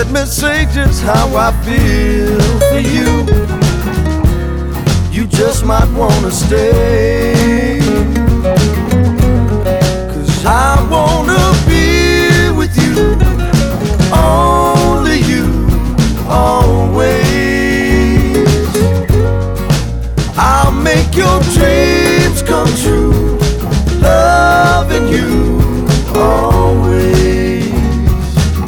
let me say just how I feel for you. You just might wanna stay, 'cause I wanna be with you, only you, always. I'll make your dreams come true.